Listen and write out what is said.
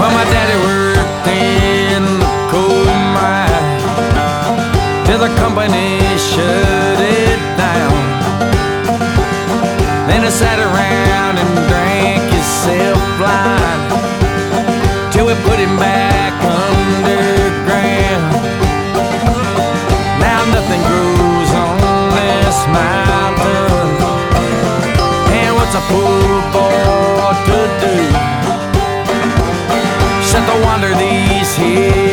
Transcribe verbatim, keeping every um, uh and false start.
Well, my daddy worked in the coal mine till the company shut it down. Then I sat around and drank himself blind till we put him back underground. Now nothing grows on this mountain, and what's a poor boy to do? Shut to wander these hills